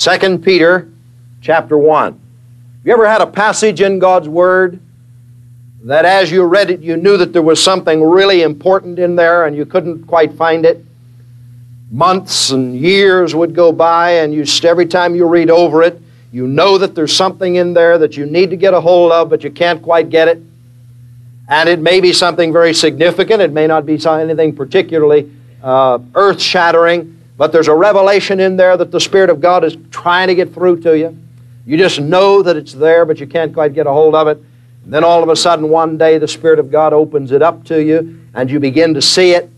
2 Peter chapter 1. Have you ever had a passage in God's Word that as you read it, you knew that there was something really important in there and you couldn't quite find it? Months and years would go by, and every time you read over it, you know that there's something in there that you need to get a hold of, but you can't quite get it. And it may be something very significant. It may not be anything particularly earth-shattering, but there's a revelation in there that the Spirit of God is trying to get through to you. You just know that it's there, but you can't quite get a hold of it. And then all of a sudden, one day, the Spirit of God opens it up to you, and you begin to see it.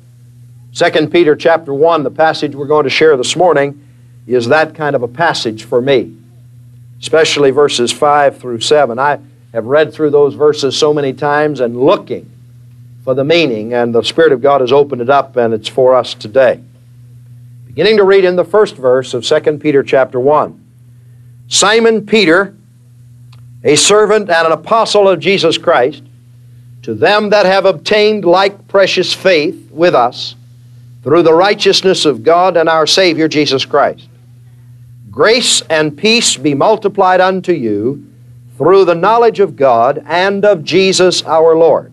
2 Peter chapter 1, the passage we're going to share this morning, is that kind of a passage for me, especially verses 5 through 7. I have read through those verses so many times and looking for the meaning, and the Spirit of God has opened it up, and it's for us today. Beginning to read in the first verse of 2 Peter chapter 1. Simon Peter, a servant and an apostle of Jesus Christ, to them that have obtained like precious faith with us, through the righteousness of God and our Savior Jesus Christ. Grace and peace be multiplied unto you through the knowledge of God and of Jesus our Lord,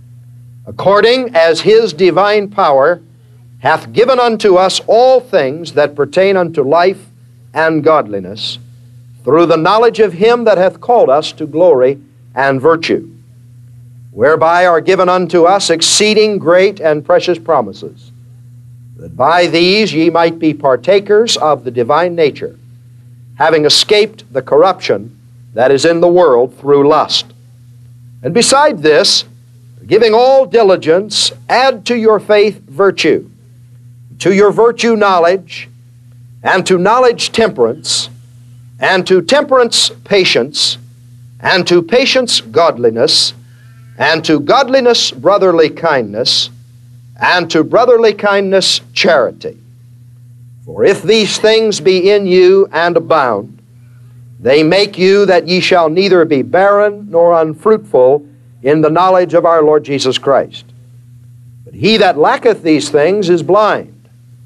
according as His divine power hath given unto us all things that pertain unto life and godliness, through the knowledge of Him that hath called us to glory and virtue, whereby are given unto us exceeding great and precious promises, that by these ye might be partakers of the divine nature, having escaped the corruption that is in the world through lust. And beside this, giving all diligence, add to your faith virtue, to your virtue knowledge, and to knowledge temperance, and to temperance patience, and to patience godliness, and to godliness brotherly kindness, and to brotherly kindness charity. For if these things be in you and abound, they make you that ye shall neither be barren nor unfruitful in the knowledge of our Lord Jesus Christ. But he that lacketh these things is blind,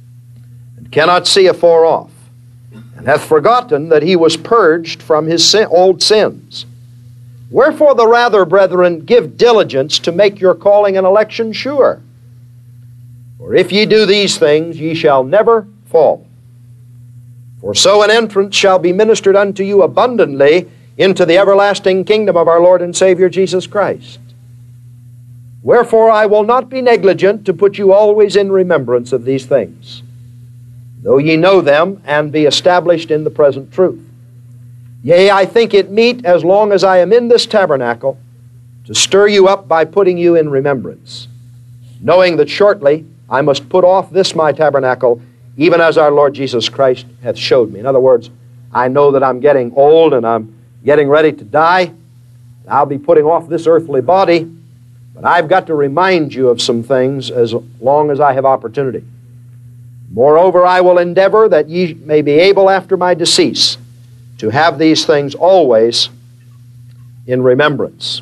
and cannot see afar off, and hath forgotten that he was purged from his old sins. Wherefore the rather, brethren, give diligence to make your calling and election sure. For if ye do these things, ye shall never fall. For so an entrance shall be ministered unto you abundantly into the everlasting kingdom of our Lord and Savior Jesus Christ. Wherefore I will not be negligent to put you always in remembrance of these things, though ye know them and be established in the present truth. Yea, I think it meet, as long as I am in this tabernacle, to stir you up by putting you in remembrance, knowing that shortly I must put off this my tabernacle, even as our Lord Jesus Christ hath showed me. In other words, I know that I'm getting old and I'm getting ready to die. I'll be putting off this earthly body, but I've got to remind you of some things as long as I have opportunity. Moreover, I will endeavor that ye may be able after my decease to have these things always in remembrance.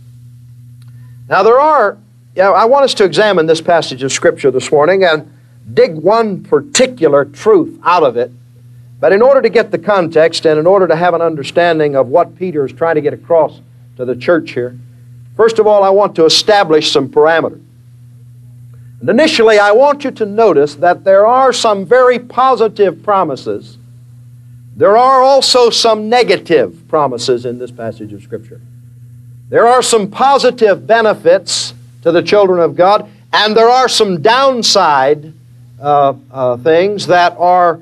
Now I want us to examine this passage of Scripture this morning and dig one particular truth out of it. But in order to get the context and in order to have an understanding of what Peter is trying to get across to the church here, first of all, I want to establish some parameters. And initially, I want you to notice that there are some very positive promises. There are also some negative promises in this passage of Scripture. There are some positive benefits to the children of God, and there are some downside things that are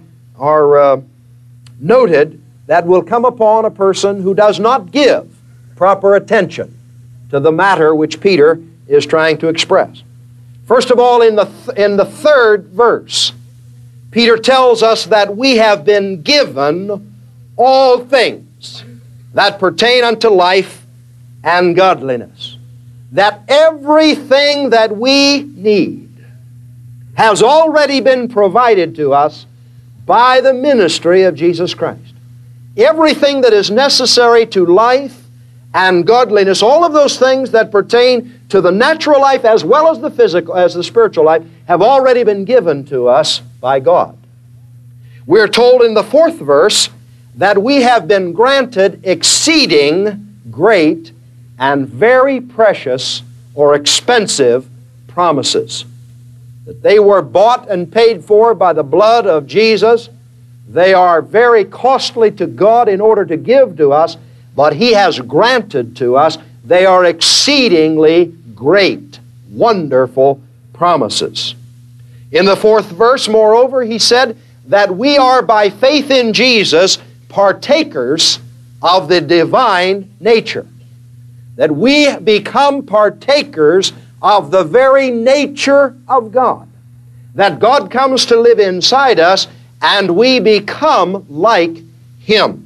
noted that will come upon a person who does not give proper attention to the matter which Peter is trying to express. First of all, in the third verse, Peter tells us that we have been given all things that pertain unto life and godliness. That everything that we need has already been provided to us by the ministry of Jesus Christ. Everything that is necessary to life and godliness, all of those things that pertain to the natural life as well as the physical, as the spiritual life, have already been given to us by God. We're told in the fourth verse that we have been granted exceeding great and very precious or expensive promises. That they were bought and paid for by the blood of Jesus. They are very costly to God in order to give to us, but He has granted to us. They are exceedingly great, wonderful promises. In the 4th verse, moreover, he said that we are by faith in Jesus partakers of the divine nature. That we become partakers of the very nature of God. That God comes to live inside us and we become like Him.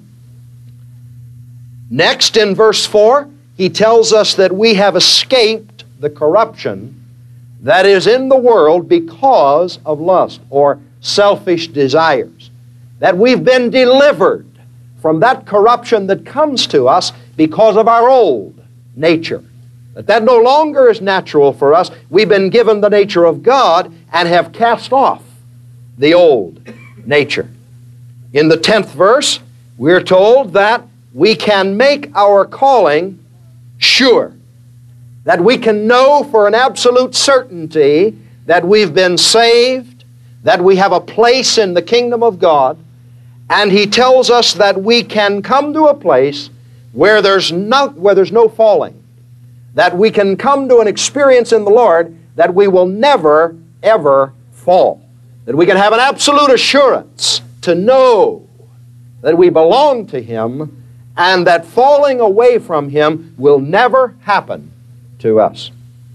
Next, in verse 4, he tells us that we have escaped the corruption that is in the world because of lust or selfish desires. That we've been delivered from that corruption that comes to us because of our old nature. That no longer is natural for us. We've been given the nature of God and have cast off the old nature. In the 10th verse, we're told that we can make our calling sure. That we can know for an absolute certainty that we've been saved, that we have a place in the kingdom of God, and he tells us that we can come to a place where there's no falling, that we can come to an experience in the Lord that we will never, ever fall, that we can have an absolute assurance to know that we belong to Him and that falling away from Him will never happen to us.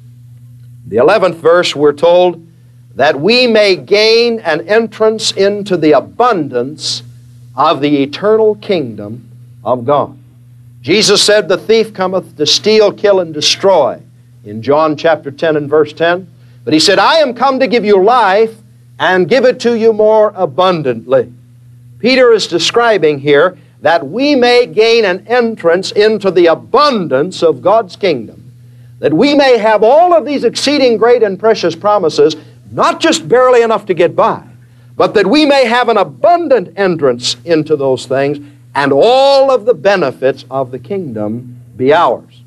The 11th verse, we're told that we may gain an entrance into the abundance of the eternal kingdom of God. Jesus said, "The thief cometh to steal, kill, and destroy," in John chapter 10 and verse 10. But He said, "I am come to give you life and give it to you more abundantly." Peter is describing here that we may gain an entrance into the abundance of God's kingdom. That we may have all of these exceeding great and precious promises, not just barely enough to get by, but that we may have an abundant entrance into those things and all of the benefits of the kingdom be ours.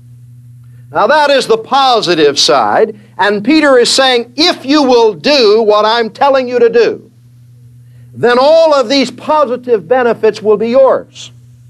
Now that is the positive side, and Peter is saying, if you will do what I'm telling you to do, then all of these positive benefits will be yours.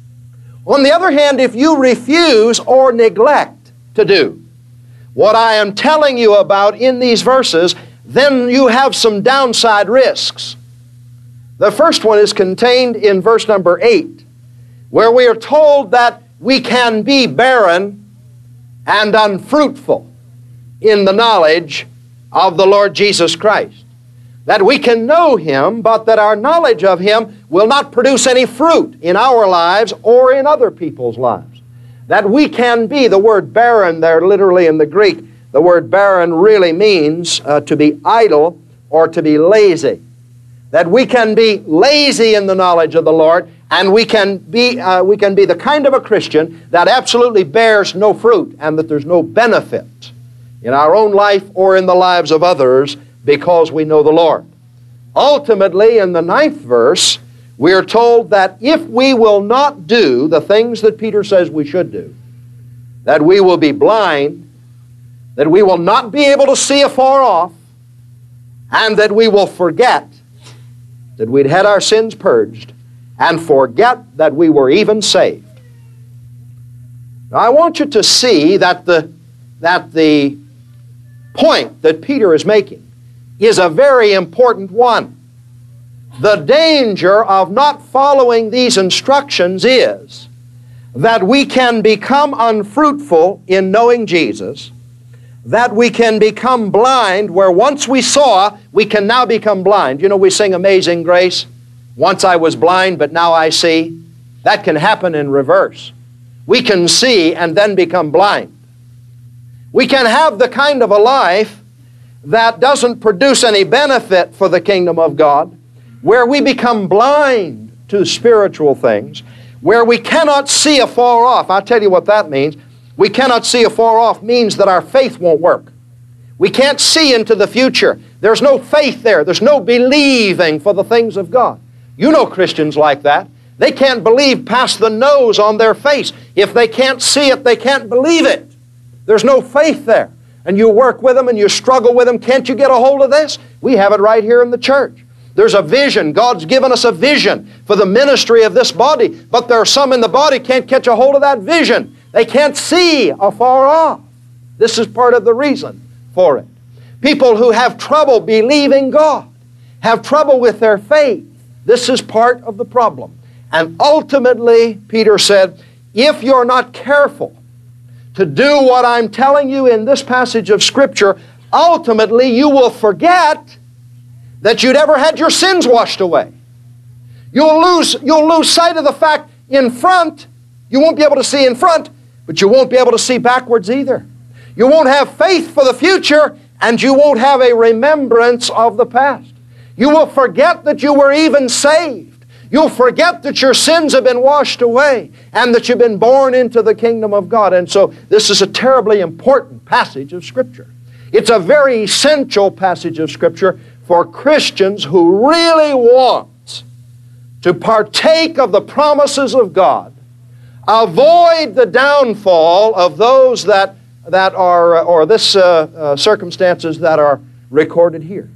On the other hand, if you refuse or neglect to do what I am telling you about in these verses, then you have some downside risks. The first one is contained in verse number 8, where we are told that we can be barren and unfruitful in the knowledge of the Lord Jesus Christ. That we can know Him, but that our knowledge of Him will not produce any fruit in our lives or in other people's lives. That we can be, the word barren there literally in the Greek, the word barren really means to be idle or to be lazy. That we can be lazy in the knowledge of the Lord, and we can be the kind of a Christian that absolutely bears no fruit and that there's no benefit in our own life or in the lives of others because we know the Lord. Ultimately, in the 9th verse, we are told that if we will not do the things that Peter says we should do, that we will be blind, that we will not be able to see afar off, and that we will forget that we'd had our sins purged and forget that we were even saved. Now, I want you to see that the point that Peter is making is a very important one. The danger of not following these instructions is that we can become unfruitful in knowing Jesus, that we can become blind, where once we saw, we can now become blind. You know, we sing Amazing Grace, once I was blind, but now I see. That can happen in reverse. We can see and then become blind. We can have the kind of a life that doesn't produce any benefit for the kingdom of God, where we become blind to spiritual things, where we cannot see afar off. I'll tell you what that means. We cannot see afar off means that our faith won't work. We can't see into the future. There's no faith there. There's no believing for the things of God. You know Christians like that. They can't believe past the nose on their face. If they can't see it, they can't believe it. There's no faith there. And you work with them and you struggle with them. Can't you get a hold of this? We have it right here in the church. There's a vision. God's given us a vision for the ministry of this body. But there are some in the body can't catch a hold of that vision. They can't see afar off. This is part of the reason for it. People who have trouble believing God, have trouble with their faith. This is part of the problem. And ultimately, Peter said, if you're not careful to do what I'm telling you in this passage of Scripture, ultimately you will forget that you'd ever had your sins washed away. You'll lose sight of the fact in front. You won't be able to see in front, but you won't be able to see backwards either. You won't have faith for the future, and you won't have a remembrance of the past. You will forget that you were even saved. You'll forget that your sins have been washed away and that you've been born into the kingdom of God. And so this is a terribly important passage of Scripture. It's a very essential passage of Scripture for Christians who really want to partake of the promises of God, avoid the downfall of those that are, or this circumstances that are recorded here.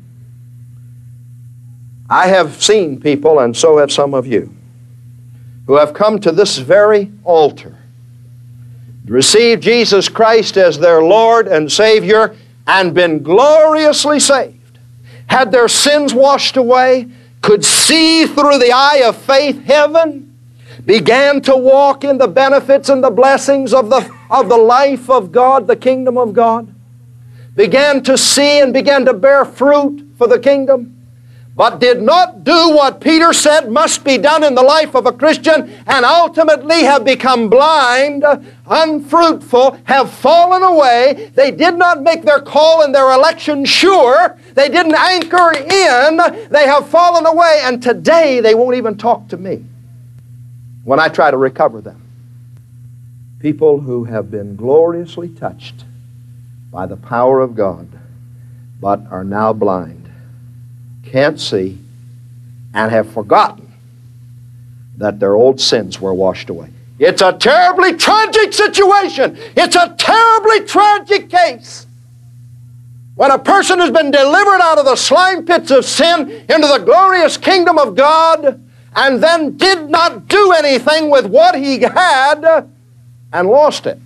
I have seen people, and so have some of you, who have come to this very altar, received Jesus Christ as their Lord and Savior, and been gloriously saved, had their sins washed away, could see through the eye of faith heaven, began to walk in the benefits and the blessings of the life of God, the kingdom of God, began to see and began to bear fruit for the kingdom, but did not do what Peter said must be done in the life of a Christian, and ultimately have become blind, unfruitful, have fallen away. They did not make their call and their election sure. They didn't anchor in. They have fallen away, and today they won't even talk to me when I try to recover them. People who have been gloriously touched by the power of God, but are now blind, can't see, and have forgotten that their old sins were washed away. It's a terribly tragic situation. It's a terribly tragic case. When a person has been delivered out of the slime pits of sin into the glorious kingdom of God, and then did not do anything with what he had and lost it.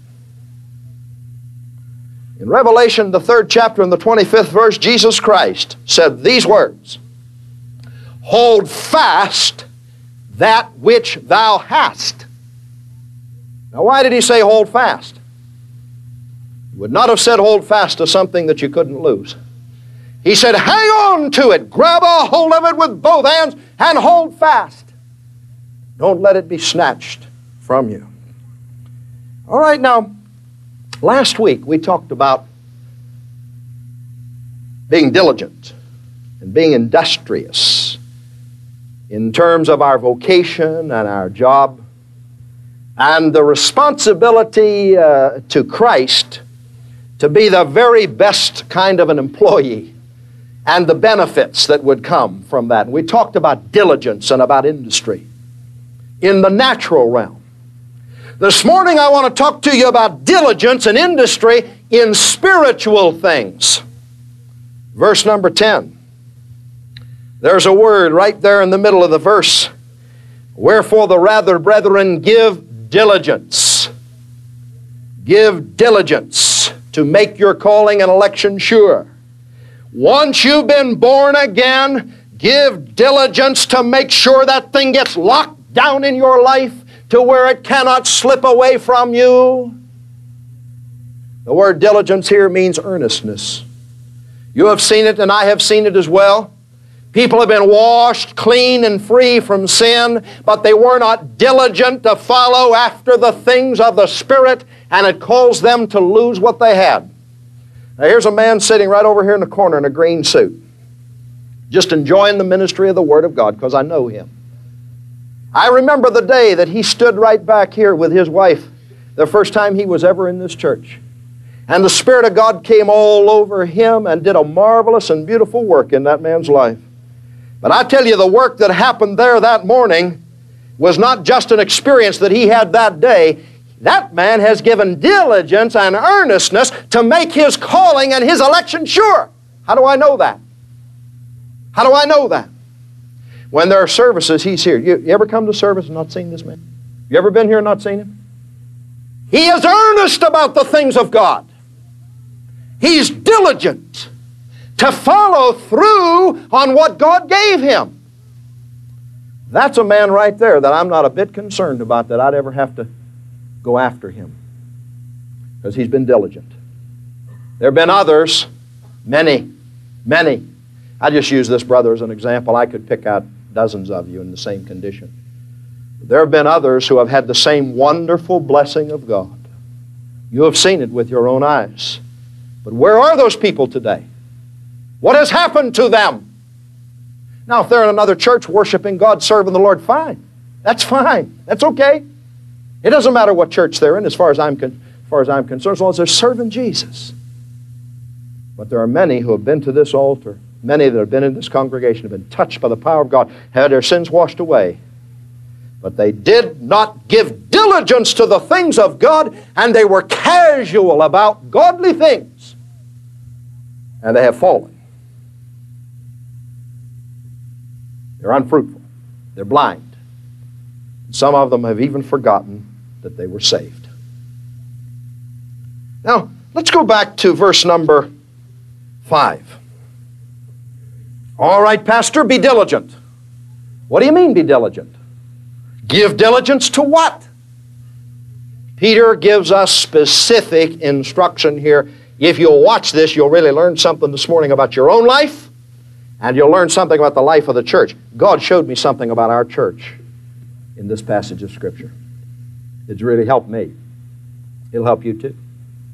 In Revelation, the 3rd chapter and the 25th verse, Jesus Christ said these words, "Hold fast that which thou hast." Now, why did he say hold fast? He would not have said hold fast to something that you couldn't lose. He said, hang on to it. Grab a hold of it with both hands and hold fast. Don't let it be snatched from you. All right, now, last week we talked about being diligent and being industrious in terms of our vocation and our job, and the responsibility to Christ to be the very best kind of an employee, and the benefits that would come from that. And we talked about diligence and about industry in the natural realm. This morning I want to talk to you about diligence and industry in spiritual things. Verse number 10. There's a word right there in the middle of the verse. Wherefore the rather, brethren, give diligence. Give diligence to make your calling and election sure. Once you've been born again, give diligence to make sure that thing gets locked down in your life to where it cannot slip away from you. The word diligence here means earnestness. You have seen it, and I have seen it as well. People have been washed clean and free from sin, but they were not diligent to follow after the things of the Spirit, and it caused them to lose what they had. Now here's a man sitting right over here in the corner in a green suit, just enjoying the ministry of the Word of God, because I know him. I remember the day that he stood right back here with his wife, the first time he was ever in this church. And the Spirit of God came all over him and did a marvelous and beautiful work in that man's life. But I tell you, the work that happened there that morning was not just an experience that he had that day. That man has given diligence and earnestness to make his calling and his election sure. How do I know that? How do I know that? When there are services, he's here. You ever come to service and not seen this man? You ever been here and not seen him? He is earnest about the things of God. He's diligent to follow through on what God gave him. That's a man right there that I'm not a bit concerned about that I'd ever have to go after him, because he's been diligent. There have been others, many. I just use this brother as an example. I could pick out dozens of you in the same condition. There have been others who have had the same wonderful blessing of God. You have seen it with your own eyes. But where are those people today? What has happened to them? Now, if they're in another church worshiping God, serving the Lord, fine. That's fine. That's okay. It doesn't matter what church they're in as far as I'm concerned, as long as they're serving Jesus. But there are many who have been to this altar, many that have been in this congregation, have been touched by the power of God, had their sins washed away. But they did not give diligence to the things of God, and they were casual about godly things. And they have fallen. They're unfruitful. They're blind. Some of them have even forgotten that they were saved. Now, let's go back to verse number 5. All right, Pastor, be diligent. What do you mean, be diligent? Give diligence to what? Peter gives us specific instruction here. If you'll watch this, you'll really learn something this morning about your own life, and you'll learn something about the life of the church. God showed me something about our church in this passage of Scripture. It's really helped me. It'll help you too.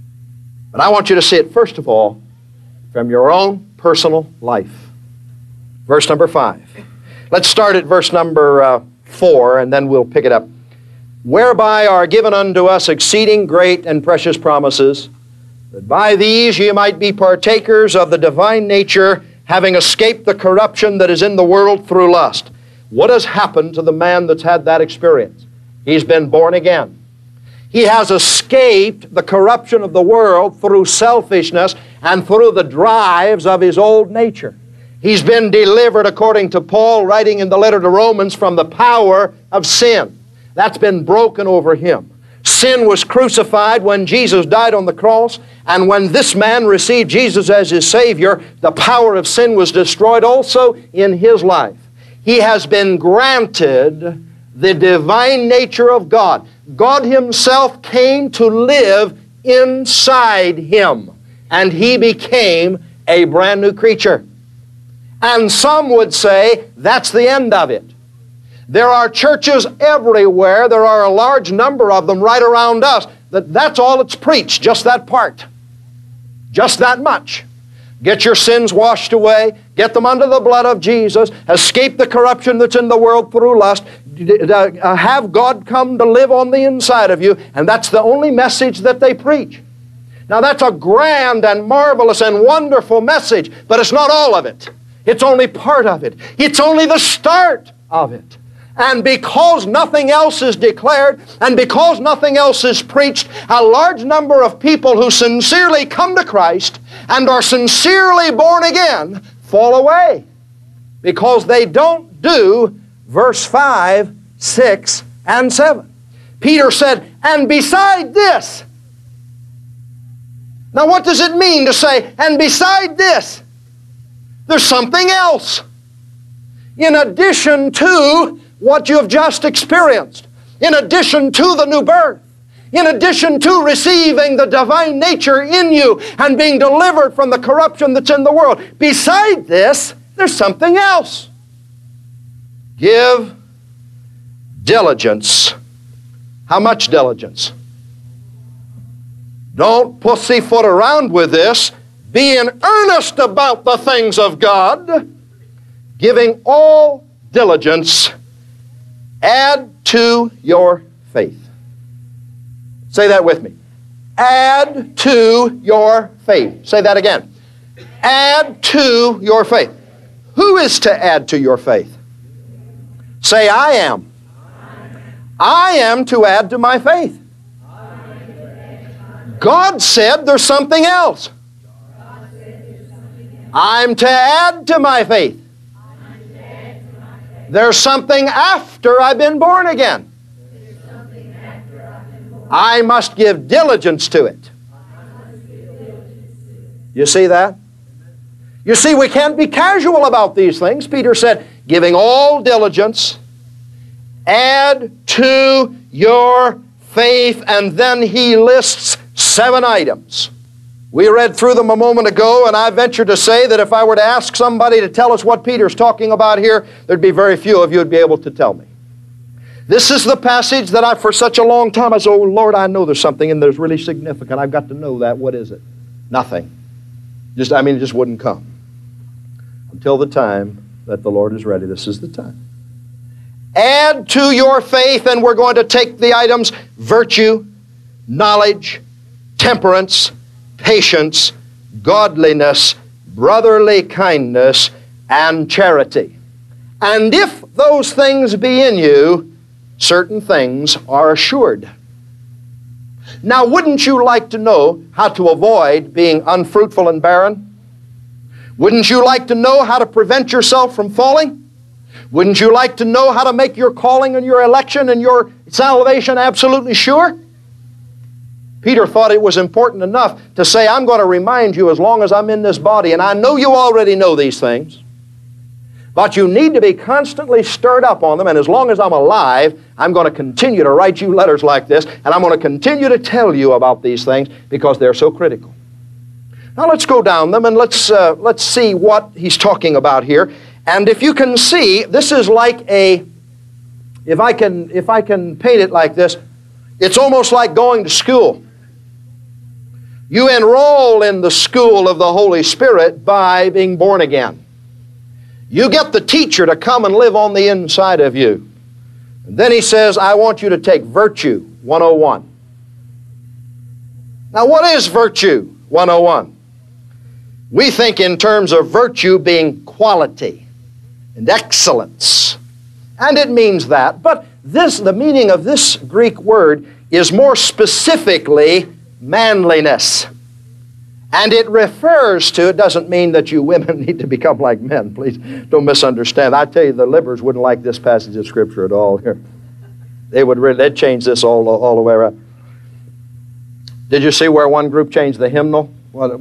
But I want you to see it, first of all, from your own personal life. Verse number 5. Let's start at verse number 4, and then we'll pick it up. Whereby are given unto us exceeding great and precious promises, that by these ye might be partakers of the divine nature, having escaped the corruption that is in the world through lust. What has happened to the man that's had that experience? He's been born again. He has escaped the corruption of the world through selfishness and through the drives of his old nature. He's been delivered, according to Paul, writing in the letter to Romans, from the power of sin. That's been broken over him. Sin was crucified when Jesus died on the cross, and when this man received Jesus as his Savior, the power of sin was destroyed also in his life. He has been granted the divine nature of God. God Himself came to live inside him, and he became a brand new creature. And some would say that's the end of it. There are churches everywhere, there are a large number of them right around us, that's all it's preached, just that part. Just that much. Get your sins washed away, get them under the blood of Jesus, escape the corruption that's in the world through lust, have God come to live on the inside of you, and that's the only message that they preach. Now that's a grand and marvelous and wonderful message, but it's not all of it. It's only part of it. It's only the start of it. And because nothing else is declared, and because nothing else is preached, a large number of people who sincerely come to Christ and are sincerely born again fall away because they don't do verse 5, 6, and 7. Peter said, and beside this. Now what does it mean to say, and beside this? There's something else. In addition to what you have just experienced, in addition to the new birth, in addition to receiving the divine nature in you and being delivered from the corruption that's in the world, beside this, there's something else. Give diligence. How much diligence? Don't pussyfoot around with this. Be in earnest about the things of God, giving all diligence, add to your faith. Say that with me. Add to your faith. Say that again. Add to your faith. Who is to add to your faith? Say, I am. I am to add to my faith. God said there's something else. I'm to add to my faith. There's something after I've been born again. I must give diligence to it. You see that? You see, we can't be casual about these things. Peter said, giving all diligence, add to your faith, and then he lists 7 items. We read through them a moment ago, and I venture to say that if I were to ask somebody to tell us what Peter's talking about here, there'd be very few of you who'd be able to tell me. This is the passage that for such a long time, I said, oh Lord, I know there's something in there that's really significant. I've got to know that. What is it? Nothing. It just wouldn't come. Until the time that the Lord is ready. This is the time. Add to your faith, and we're going to take the items: virtue, knowledge, temperance, patience, godliness, brotherly kindness, and charity. And if those things be in you, certain things are assured. Now, wouldn't you like to know how to avoid being unfruitful and barren? Wouldn't you like to know how to prevent yourself from falling? Wouldn't you like to know how to make your calling and your election and your salvation absolutely sure? Peter thought it was important enough to say, I'm going to remind you as long as I'm in this body, and I know you already know these things, but you need to be constantly stirred up on them, and as long as I'm alive, I'm going to continue to write you letters like this, and I'm going to continue to tell you about these things because they're so critical. Now let's go down them and let's see what he's talking about here. And if you can see, this is like if I can paint it like this, it's almost like going to school. You enroll in the school of the Holy Spirit by being born again. You get the teacher to come and live on the inside of you. And then he says, I want you to take virtue 101. Now what is virtue 101? We think in terms of virtue being quality and excellence. And it means that. But the meaning of this Greek word is more specifically manliness. And it refers to, it doesn't mean that you women need to become like men. Please don't misunderstand. I tell you, the liberals wouldn't like this passage of Scripture at all here. They'd change this all the way around. Did you see where one group changed the hymnal?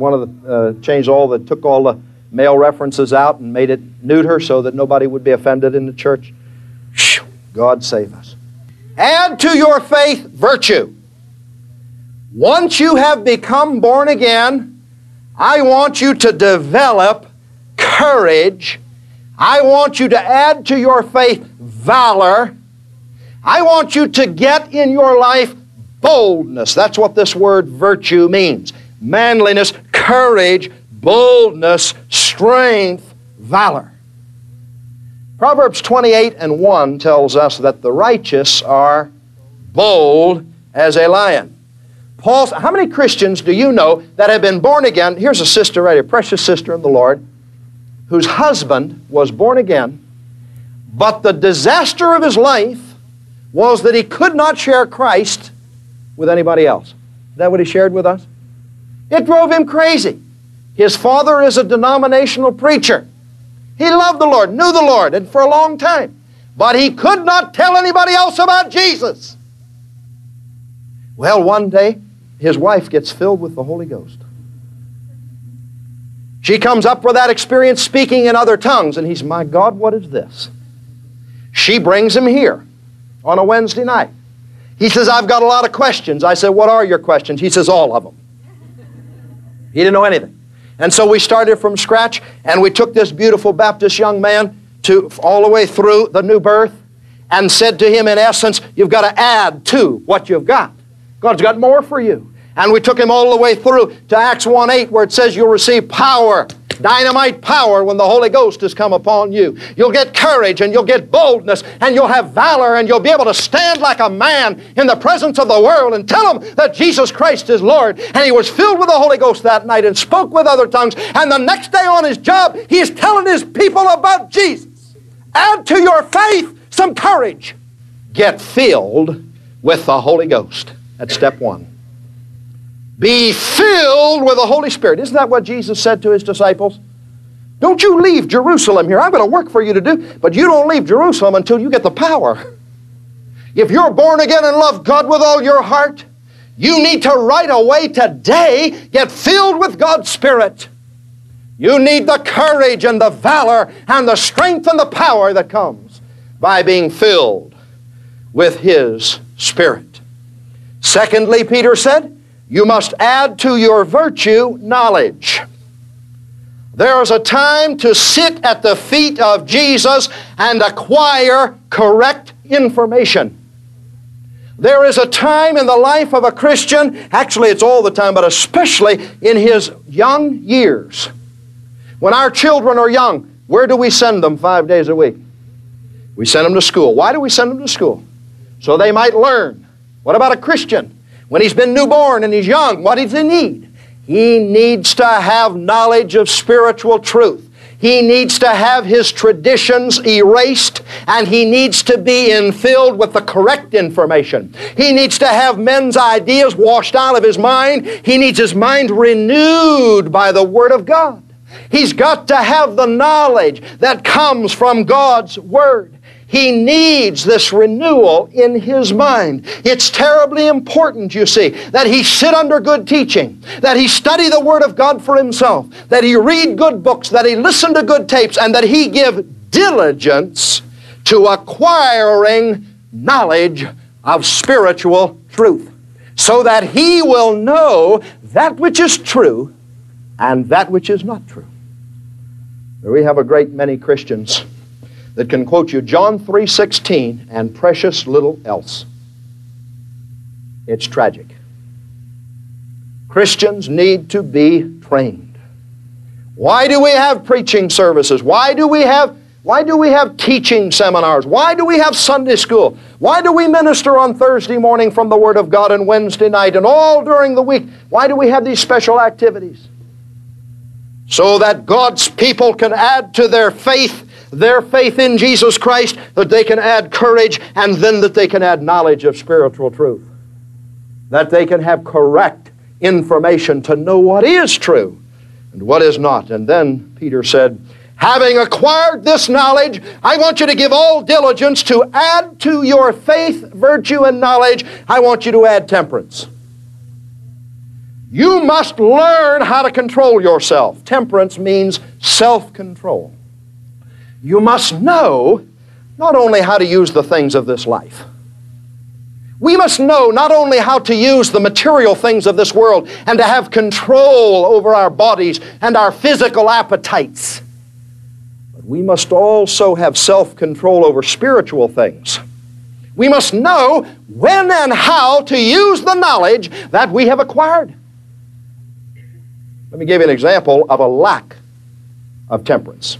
Took all the male references out and made it neuter so that nobody would be offended in the church? God save us. Add to your faith virtue. Once you have become born again, I want you to develop courage. I want you to add to your faith valor. I want you to get in your life boldness. That's what this word virtue means. Manliness, courage, boldness, strength, valor. Proverbs 28:1 tells us that the righteous are bold as a lion. How many Christians do you know that have been born again? Here's a sister right here, precious sister in the Lord, whose husband was born again, but the disaster of his life was that he could not share Christ with anybody else. Is that what he shared with us? It drove him crazy. His father is a denominational preacher. He loved the Lord, knew the Lord, and for a long time. But he could not tell anybody else about Jesus. Well, one day, his wife gets filled with the Holy Ghost. She comes up with that experience speaking in other tongues, and he's, my God, what is this? She brings him here on a Wednesday night. He says, I've got a lot of questions. I said, what are your questions? He says, all of them. He didn't know anything. And so we started from scratch, and we took this beautiful Baptist young man all the way through the new birth and said to him, in essence, you've got to add to what you've got. God's got more for you. And we took him all the way through to Acts 1:8, where it says you'll receive power, dynamite power, when the Holy Ghost has come upon you. You'll get courage, and you'll get boldness, and you'll have valor, and you'll be able to stand like a man in the presence of the world and tell them that Jesus Christ is Lord. And he was filled with the Holy Ghost that night and spoke with other tongues. And the next day on his job, he is telling his people about Jesus. Add to your faith some courage. get filled with the Holy Ghost. That's step one. Be filled with the Holy Spirit. Isn't that what Jesus said to His disciples? Don't you leave Jerusalem here. I've got a work for you to do, but you don't leave Jerusalem until you get the power. If you're born again and love God with all your heart, you need to right away today get filled with God's Spirit. You need the courage and the valor and the strength and the power that comes by being filled with His Spirit. Secondly, Peter said, you must add to your virtue knowledge. There is a time to sit at the feet of Jesus and acquire correct information. There is a time in the life of a Christian, actually it's all the time, but especially in his young years. When our children are young, where do we send them 5 days a week? We send them to school. Why do we send them to school? So they might learn. What about a Christian? When he's been newborn and he's young, what does he need? He needs to have knowledge of spiritual truth. He needs to have his traditions erased, and he needs to be infilled with the correct information. He needs to have men's ideas washed out of his mind. He needs his mind renewed by the Word of God. He's got to have the knowledge that comes from God's Word. He needs this renewal in his mind. It's terribly important, you see, that he sit under good teaching, that he study the Word of God for himself, that he read good books, that he listen to good tapes, and that he give diligence to acquiring knowledge of spiritual truth, so that he will know that which is true and that which is not true. We have a great many Christians that can quote you John 3:16 and precious little else. It's tragic. Christians need to be trained. Why do we have preaching services? Why do we have teaching seminars? Why do we have Sunday school? Why do we minister on Thursday morning from the Word of God and Wednesday night and all during the week? Why do we have these special activities? So that God's people can add to their faith in Jesus Christ, that they can add courage, and then that they can add knowledge of spiritual truth. That they can have correct information to know what is true and what is not. And then Peter said, having acquired this knowledge, I want you to give all diligence to add to your faith, virtue, and knowledge. I want you to add temperance. You must learn how to control yourself. Temperance means self-control. You must know not only how to use the things of this life. We must know not only how to use the material things of this world and to have control over our bodies and our physical appetites, but we must also have self-control over spiritual things. We must know when and how to use the knowledge that we have acquired. Let me give you an example of a lack of temperance.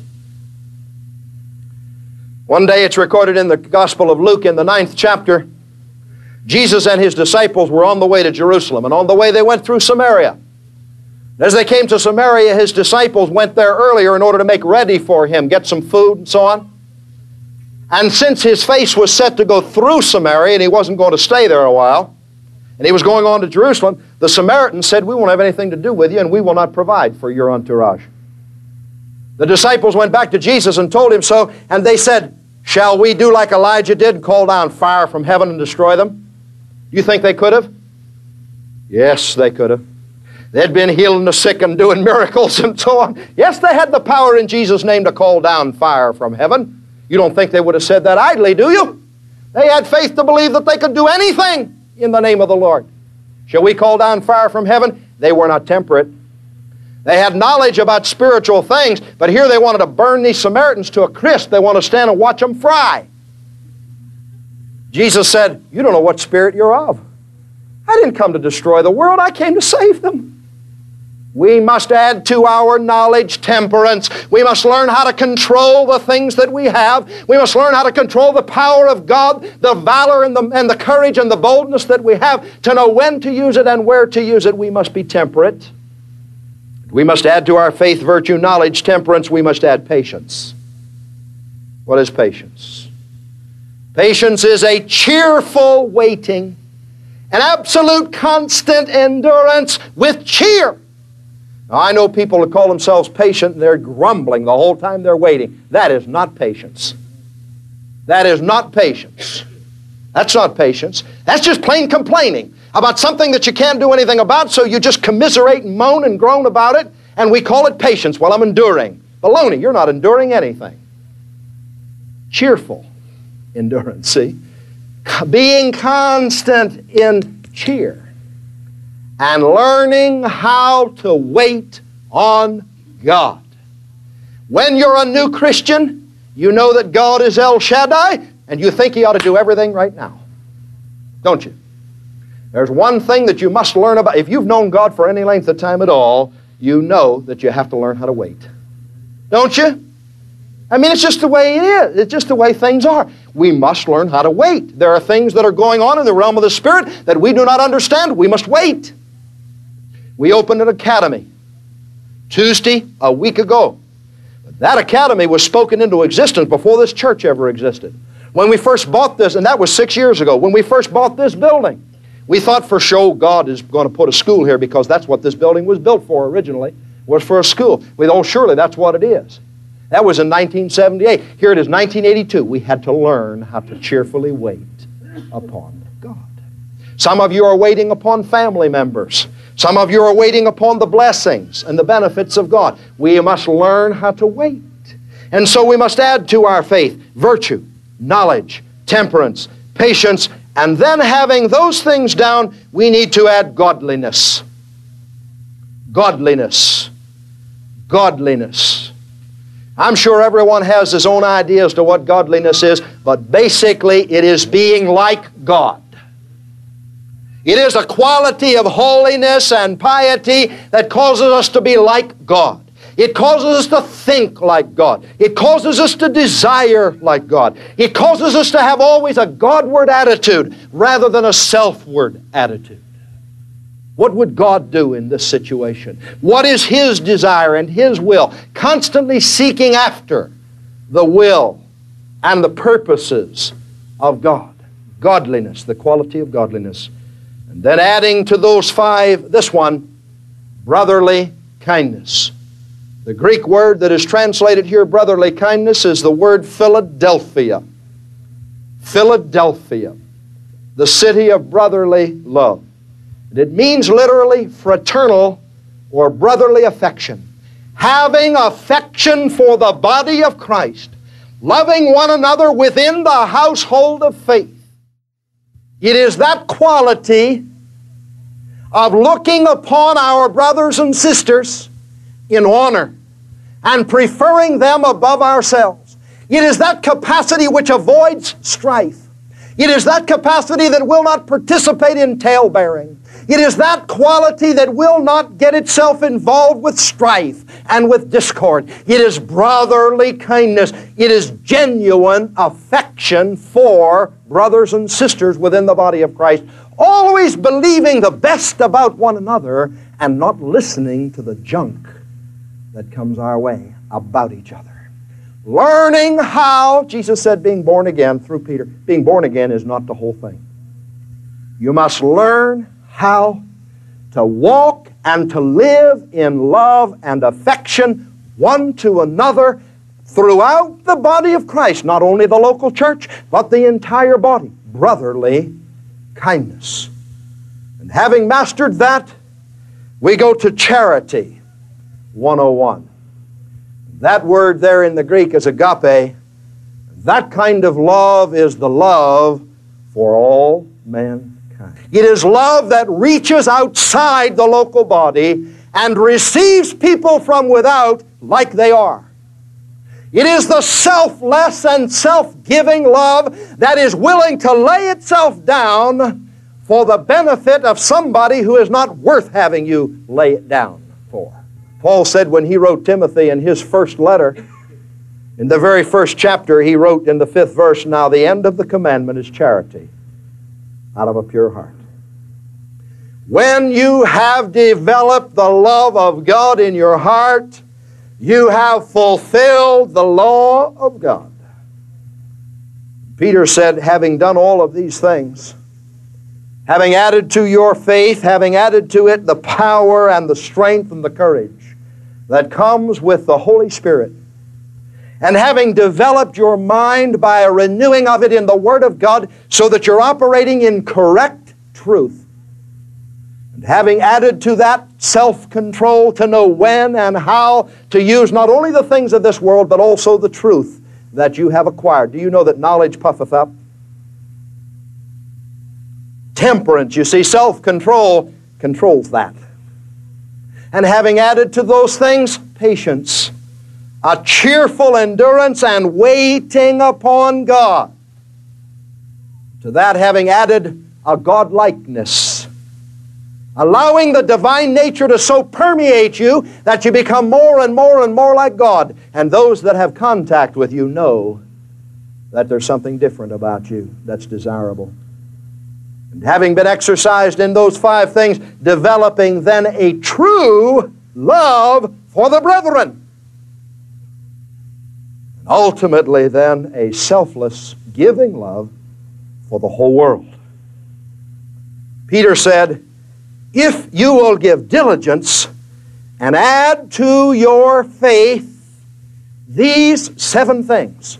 One day it's recorded in the Gospel of Luke in the 9th chapter, Jesus and his disciples were on the way to Jerusalem, and on the way they went through Samaria. As they came to Samaria, his disciples went there earlier in order to make ready for him, get some food and so on. And since his face was set to go through Samaria and he wasn't going to stay there a while, and he was going on to Jerusalem, the Samaritans said, we won't have anything to do with you and we will not provide for your entourage. The disciples went back to Jesus and told him so, and they said, shall we do like Elijah did and call down fire from heaven and destroy them? Do you think they could have? Yes, they could have. They'd been healing the sick and doing miracles and so on. Yes, they had the power in Jesus' name to call down fire from heaven. You don't think they would have said that idly, do you? They had faith to believe that they could do anything in the name of the Lord. Shall we call down fire from heaven? They were not temperate. They had knowledge about spiritual things, but here they wanted to burn these Samaritans to a crisp. They want to stand and watch them fry. Jesus said, you don't know what spirit you're of. I didn't come to destroy the world. I came to save them. We must add to our knowledge temperance. We must learn how to control the things that we have. We must learn how to control the power of God, the valor and the courage and the boldness that we have to know when to use it and where to use it. We must be temperate. We must add to our faith, virtue, knowledge, temperance. We must add patience. What is patience? Patience is a cheerful waiting, an absolute constant endurance with cheer. Now, I know people that call themselves patient and they're grumbling the whole time they're waiting. That is not patience. That is not patience. That's not patience. That's just plain complaining about something that you can't do anything about, so you just commiserate and moan and groan about it, and we call it patience. Well, I'm enduring. Baloney, you're not enduring anything. Cheerful endurance, see? Being constant in cheer and learning how to wait on God. When you're a new Christian, you know that God is El Shaddai, and you think He ought to do everything right now. Don't you? There's one thing that you must learn about. If you've known God for any length of time at all, you know that you have to learn how to wait. Don't you? I mean, it's just the way it is. It's just the way things are. We must learn how to wait. There are things that are going on in the realm of the Spirit that we do not understand. We must wait. We opened an academy Tuesday, a week ago. That academy was spoken into existence before this church ever existed. When we first bought this, and that was 6 years ago, when we first bought this building, we thought for sure God is going to put a school here because that's what this building was built for originally, was for a school. We thought, oh, surely that's what it is. That was in 1978. Here it is, 1982. We had to learn how to cheerfully wait upon God. Some of you are waiting upon family members. Some of you are waiting upon the blessings and the benefits of God. We must learn how to wait. And so we must add to our faith virtue, knowledge, temperance, patience, and then having those things down, we need to add godliness. Godliness. Godliness. I'm sure everyone has his own idea as to what godliness is, but basically it is being like God. It is a quality of holiness and piety that causes us to be like God. It causes us to think like God. It causes us to desire like God. It causes us to have always a Godward attitude rather than a selfward attitude. What would God do in this situation? What is His desire and His will? Constantly seeking after the will and the purposes of God. Godliness, the quality of godliness. And then adding to those five, this one, brotherly kindness. The Greek word that is translated here, brotherly kindness, is the word Philadelphia. Philadelphia, the city of brotherly love. And it means literally fraternal or brotherly affection. Having affection for the body of Christ, loving one another within the household of faith. It is that quality of looking upon our brothers and sisters in honor and preferring them above ourselves. It is that capacity which avoids strife. It is that capacity that will not participate in tale-bearing. It is that quality that will not get itself involved with strife and with discord. It is brotherly kindness. It is genuine affection for brothers and sisters within the body of Christ, always believing the best about one another and not listening to the junk that comes our way about each other. Learning how, Jesus said, being born again through Peter, being born again is not the whole thing. You must learn how to walk and to live in love and affection one to another throughout the body of Christ, not only the local church, but the entire body. Brotherly kindness. And having mastered that, we go to charity 101. That word there in the Greek is agape. That kind of love is the love for all mankind. It is love that reaches outside the local body and receives people from without like they are. It is the selfless and self-giving love that is willing to lay itself down for the benefit of somebody who is not worth having you lay it down for. Paul said when he wrote Timothy in his first letter, in the very first chapter, he wrote in the 5th verse, "Now the end of the commandment is charity out of a pure heart." When you have developed the love of God in your heart, you have fulfilled the law of God. Peter said, having done all of these things, having added to your faith, having added to it the power and the strength and the courage that comes with the Holy Spirit, and having developed your mind by a renewing of it in the Word of God so that you're operating in correct truth, and having added to that self-control to know when and how to use not only the things of this world but also the truth that you have acquired. Do you know that knowledge puffeth up? Temperance, you see, self-control controls that. And having added to those things, patience, a cheerful endurance and waiting upon God. To that having added a godlikeness, allowing the divine nature to so permeate you that you become more and more and more like God. And those that have contact with you know that there's something different about you that's desirable. And having been exercised in those 5 things, developing then a true love for the brethren. And ultimately then a selfless, giving love for the whole world. Peter said, if you will give diligence and add to your faith these 7 things,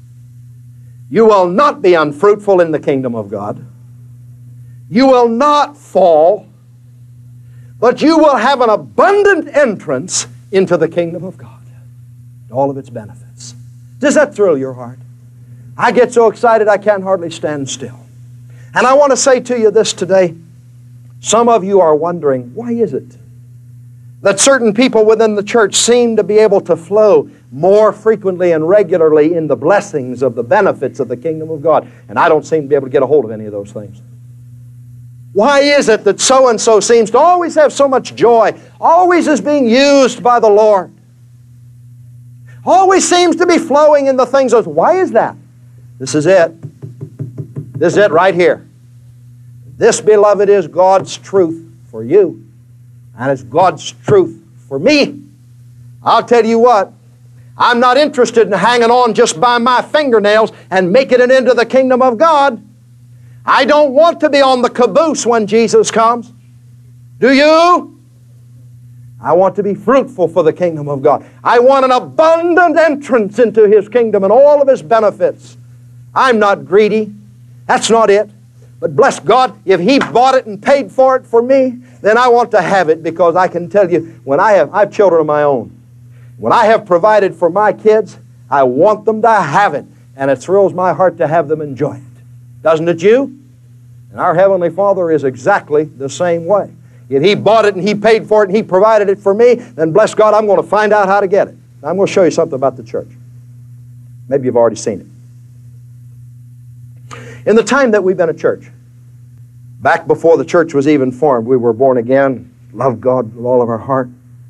you will not be unfruitful in the kingdom of God. You will not fall, but you will have an abundant entrance into the kingdom of God, all of its benefits. Does that thrill your heart? I get so excited I can't hardly stand still. And I want to say to you this today. Some of you are wondering, why is it that certain people within the church seem to be able to flow more frequently and regularly in the blessings of the benefits of the kingdom of God, and I don't seem to be able to get a hold of any of those things? Why is it that so-and-so seems to always have so much joy, always is being used by the Lord, always seems to be flowing in the things of... Why is that? This is it. This is it right here. This, beloved, is God's truth for you, and it's God's truth for me. I'll tell you what, I'm not interested in hanging on just by my fingernails and making it into the kingdom of God. I don't want to be on the caboose when Jesus comes. Do you? I want to be fruitful for the kingdom of God. I want an abundant entrance into His kingdom and all of His benefits. I'm not greedy. That's not it. But bless God, if He bought it and paid for it for me, then I want to have it, because I can tell you, when I have children of my own. When I have provided for my kids, I want them to have it. And it thrills my heart to have them enjoy it. Doesn't it you? And our Heavenly Father is exactly the same way. If He bought it and He paid for it and He provided it for me, then bless God, I'm going to find out how to get it. I'm going to show you something about the church. Maybe you've already seen it. In the time that we've been a church, back before the church was even formed, we were born again, loved God with all of our heart.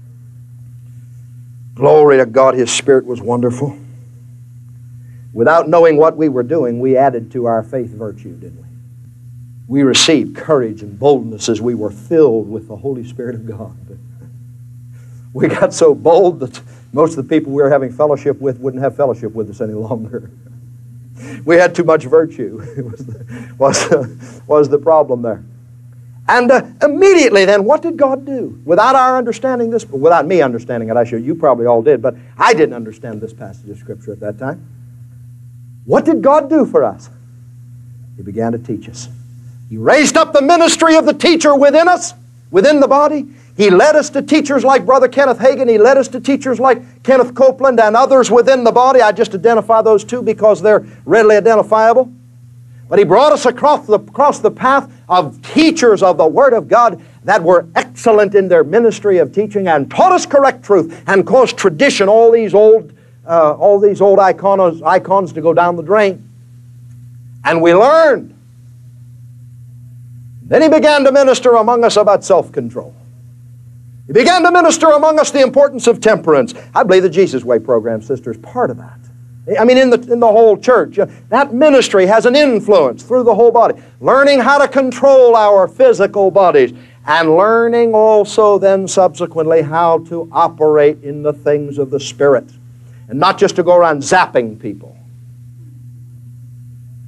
Glory to God, His Spirit was wonderful. Without knowing what we were doing, we added to our faith virtue, didn't we? We received courage and boldness as we were filled with the Holy Spirit of God. We got so bold that most of the people we were having fellowship with wouldn't have fellowship with us any longer. We had too much virtue. It was the problem there. And immediately then, what did God do? Without our understanding this, without me understanding it, I sure you probably all did, but I didn't understand this passage of Scripture at that time. What did God do for us? He began to teach us. He raised up the ministry of the teacher within us, within the body. He led us to teachers like Brother Kenneth Hagin. He led us to teachers like Kenneth Copeland and others within the body. I just identify those two because they're readily identifiable. But He brought us across the path of teachers of the Word of God that were excellent in their ministry of teaching and taught us correct truth and caused tradition, all these old icons to go down the drain. And we learned. Then He began to minister among us about self-control. He began to minister among us the importance of temperance. I believe the Jesus Way program, sister, is part of that. I mean, in the whole church. That ministry has an influence through the whole body. Learning how to control our physical bodies, and learning also then subsequently how to operate in the things of the Spirit. And not just to go around zapping people.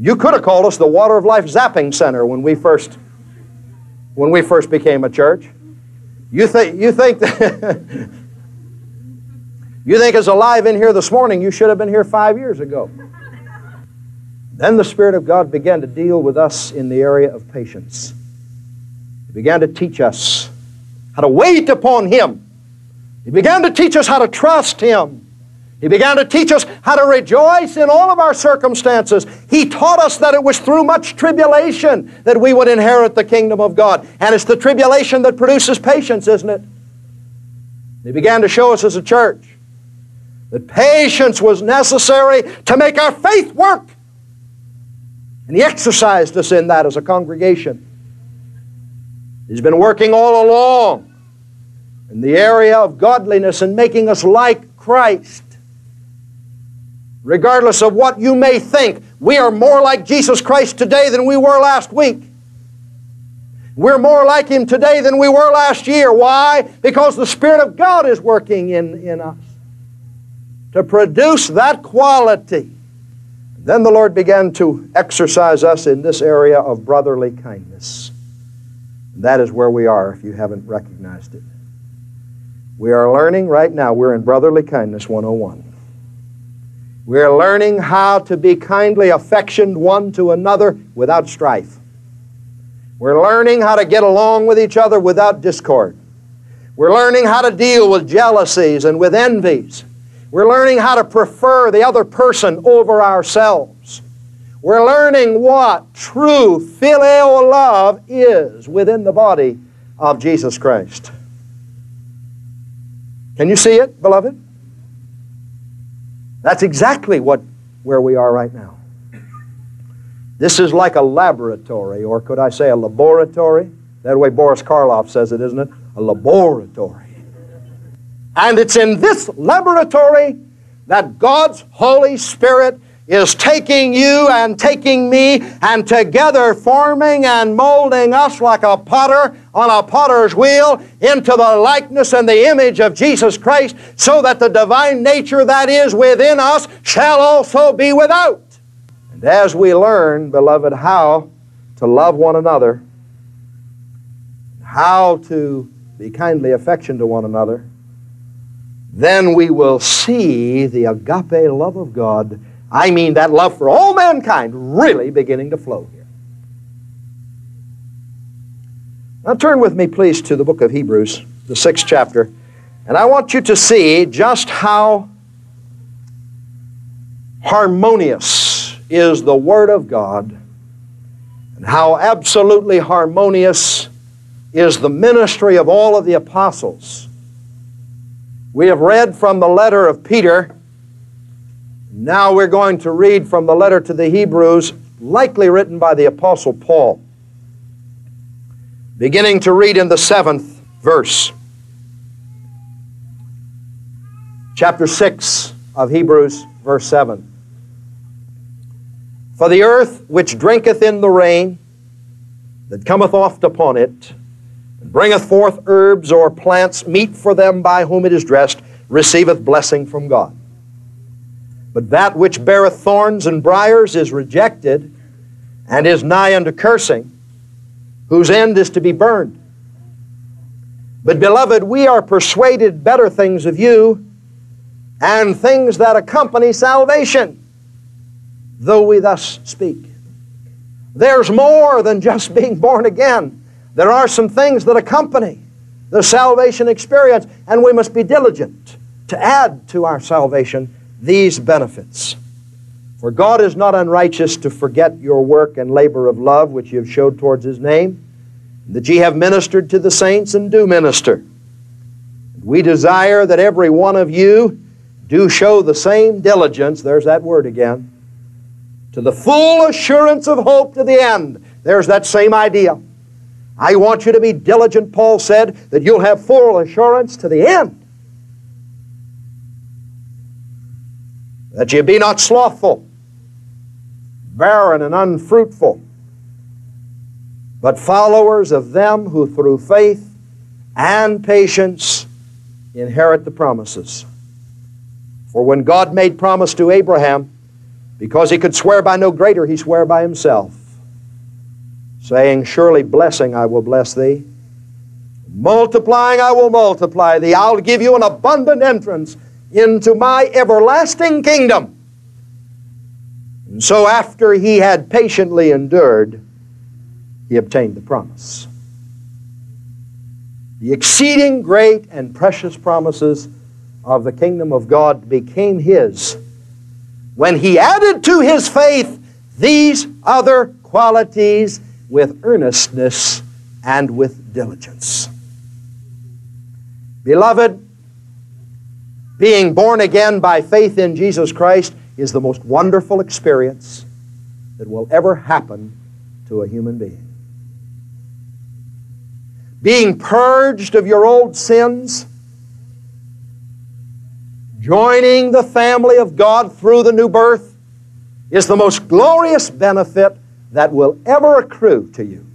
You could have called us the Water of Life Zapping Center when we first became a church. You think that you think as alive in here this morning, you should have been here 5 years ago. Then the Spirit of God began to deal with us in the area of patience. He began to teach us how to wait upon Him. He began to teach us how to trust Him. He began to teach us how to rejoice in all of our circumstances. He taught us that it was through much tribulation that we would inherit the kingdom of God. And it's the tribulation that produces patience, isn't it? He began to show us as a church that patience was necessary to make our faith work. And He exercised us in that as a congregation. He's been working all along in the area of godliness and making us like Christ. Regardless of what you may think, we are more like Jesus Christ today than we were last week. We're more like Him today than we were last year. Why? Because the Spirit of God is working in us to produce that quality. Then the Lord began to exercise us in this area of brotherly kindness. And that is where we are, if you haven't recognized it. We are learning right now, we're in Brotherly Kindness 101. We're learning how to be kindly affectioned one to another without strife. We're learning how to get along with each other without discord. We're learning how to deal with jealousies and with envies. We're learning how to prefer the other person over ourselves. We're learning what true filial love is within the body of Jesus Christ. Can you see it, beloved? That's exactly where we are right now. This is like a laboratory, or could I say a laboratory? That way Boris Karloff says it, isn't it? A laboratory. And it's in this laboratory that God's Holy Spirit is taking you and taking me and together forming and molding us like a potter on a potter's wheel into the likeness and the image of Jesus Christ, so that the divine nature that is within us shall also be without. And as we learn, beloved, how to love one another, how to be kindly affectioned to one another, then we will see the agape love of God, I mean that love for all mankind, really beginning to flow here. Now turn with me, please, to the book of Hebrews, the 6th chapter, and I want you to see just how harmonious is the Word of God, and how absolutely harmonious is the ministry of all of the apostles. We have read from the letter of Peter. Now we're going to read from the letter to the Hebrews, likely written by the Apostle Paul. Beginning to read in the 7th verse. Chapter 6 of Hebrews, verse 7. For the earth which drinketh in the rain that cometh oft upon it, and bringeth forth herbs or plants, meat for them by whom it is dressed, receiveth blessing from God. But that which beareth thorns and briars is rejected, and is nigh unto cursing, whose end is to be burned. But, beloved, we are persuaded better things of you, and things that accompany salvation, though we thus speak. There's more than just being born again. There are some things that accompany the salvation experience, and we must be diligent to add to our salvation these benefits. For God is not unrighteous to forget your work and labor of love which ye have showed towards His name, that ye have ministered to the saints and do minister. We desire that every one of you do show the same diligence, there's that word again, to the full assurance of hope to the end. There's that same idea. I want you to be diligent, Paul said, that you'll have full assurance to the end. That ye be not slothful, barren and unfruitful, but followers of them who through faith and patience inherit the promises. For when God made promise to Abraham, Because he could swear by no greater, he sware by himself, saying, surely blessing I will bless thee, multiplying I will multiply thee. I'll give you an abundant entrance into my everlasting kingdom. And so after he had patiently endured, he obtained the promise. The exceeding great and precious promises of the kingdom of God became his when he added to his faith these other qualities with earnestness and with diligence. Beloved, being born again by faith in Jesus Christ is the most wonderful experience that will ever happen to a human being. Being purged of your old sins, joining the family of God through the new birth, is the most glorious benefit that will ever accrue to you.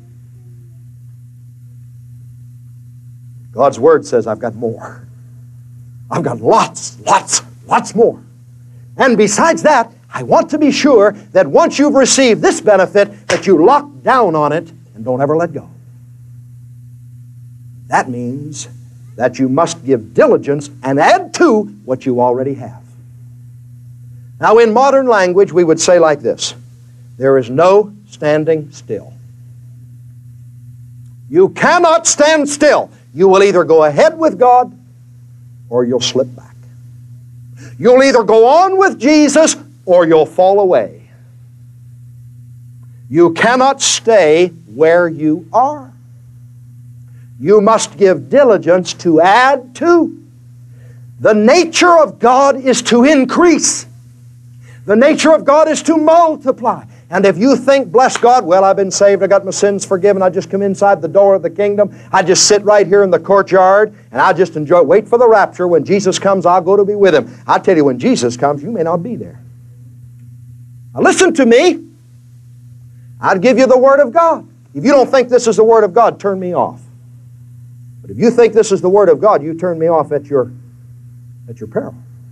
God's Word says, I've got more. I've got lots more. And besides that, I want to be sure that once you've received this benefit, that you lock down on it and don't ever let go. That means that you must give diligence and add to what you already have. Now, in modern language, we would say like this: there is no standing still. You cannot stand still. You will either go ahead with God or you'll slip back. You'll either go on with Jesus or you'll fall away. You cannot stay where you are. You must give diligence to add to. The nature of God is to increase. The nature of God is to multiply. And if you think, bless God, well, I've been saved, I got my sins forgiven, I just come inside the door of the kingdom, I just sit right here in the courtyard, and I'll just enjoy, wait for the rapture. When Jesus comes, I'll go to be with Him. I'll tell you, when Jesus comes, you may not be there. Now listen to me. I'd give you the Word of God. If you don't think this is the Word of God, turn me off. But if you think this is the Word of God, you turn me off at your peril.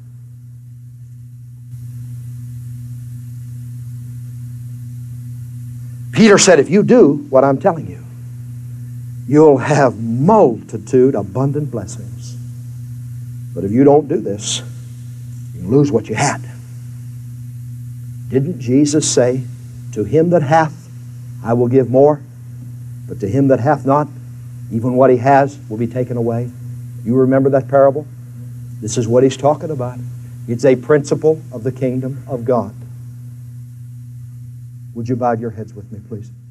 Peter said, if you do what I'm telling you, you'll have multitude, abundant blessings. But if you don't do this, you lose what you had. Didn't Jesus say, to him that hath, I will give more, but to him that hath not, even what he has will be taken away? You remember that parable? This is what he's talking about. It's a principle of the kingdom of God. Would you bow your heads with me, please?